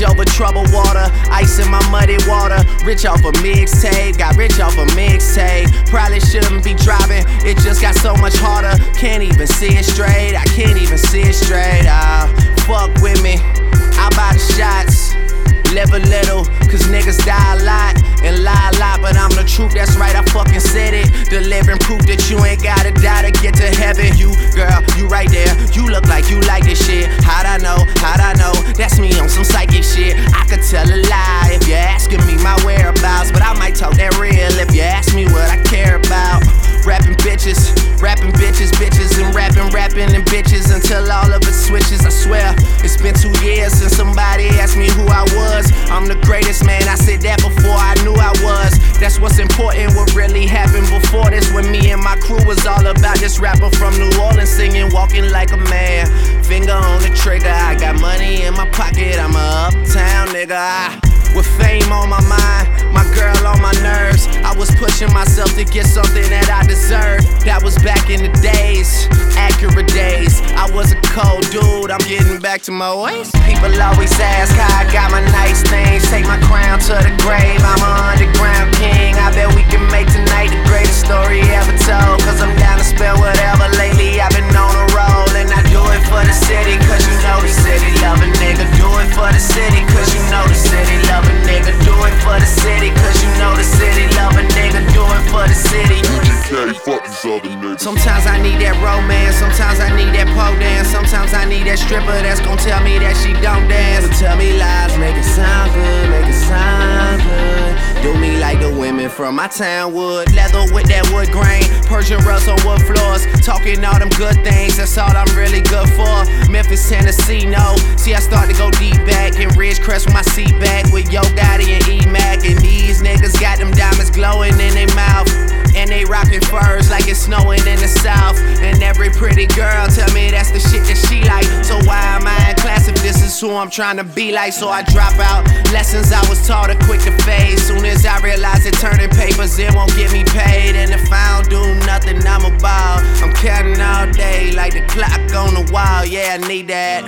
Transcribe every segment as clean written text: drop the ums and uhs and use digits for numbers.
Bridge over troubled water, ice in my muddy water. Rich off a mixtape, got rich off a mixtape. Probably shouldn't be driving, it just got so much harder. Can't even see it straight, I can't even see it straight. Fuck with me, I'll buy the shots. Live a little, cause niggas die a lot and lie a lot, but I'm the truth, that's right, I fucking said it. Delivering proof that you ain't gotta die to get to heaven. You, girl, you right there, you look like you like this shit. How'd I know, that's me on some psychic shit. I could tell a lie if you're asking me my whereabouts, but I might talk that real if you ask me what I care about. Rapping bitches, and rapping and bitches until all of it switches. I swear, it's been 2 years since somebody asked me who I was. I'm the greatest, man, I said that before I knew I was. That's what's important, what really happened before this. When me and my crew was all about this rapper from New Orleans singing, walking like a man. Finger on the trigger, I got money in my pocket, I'm a uptown nigga. With fame on my mind, my girl on my nerves, I was pushing myself to get something that I deserved. That was back in the days, accurate days. I was a cold dude, I'm getting back to my ways. People always ask how I got my nice things. Take my crown to the grave, I'm an underground king. I bet we can make tonight the greatest story ever told. Cause I'm down to spell whatever. Lately I've been on a roll, and I do it for the city. Cause you know the city love a nigga. Do it for the city, cause you know the city love a nigga. Do it for the city, cause you know the city love a nigga. Do it for the city. Fuck these other niggas. Sometimes I need that romance, sometimes I need that pole dance. Sometimes I need that stripper that's gon' tell me that she don't dance. But tell me lies, make it sound good, make it sound good. Do me like the women from my town would. Leather with that wood grain, Persian rugs on wood floors. Talking all them good things, that's all I'm really good for. Memphis, Tennessee, no. See, I start to go deep back in Ridgecrest with my seat back with Yo Gotti and E-Mac. And these niggas got them diamonds glowing in their mouth, and they rockin' furs like it's snowing in the south. And every pretty girl tell me that's the shit that she like. So why am I in class if this is who I'm trying to be like? So I drop out lessons I was taught are quick to fade. Soon as I realize that turning papers, it won't get me paid. And if I don't do nothing, I'm a ball. I'm counting all day like the clock on the wall. Yeah, I need that.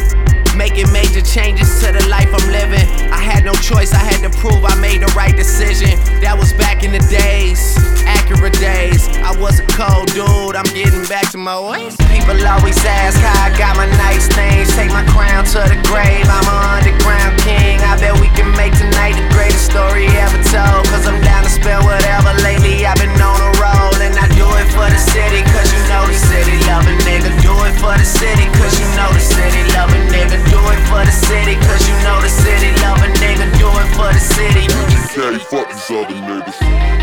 Making major changes to the life I'm living. I had no choice, I had to prove I made the right decision. That was back in the days, accurate days. I was a cold dude, I'm getting back to my ways. People always ask how I got my nice things. Take my crown to the grave, I'm an underground king. I bet we can make tonight the greatest story ever told. Cause I'm down to spell whatever. Lately I've been on a roll, and I do it for the city. Cause you know the city love a nigga. Do it for the city, cause you know the city love a nigga. Do it for the city, cause you know the city love a nigga. Do it for the city. Fuck these other niggas.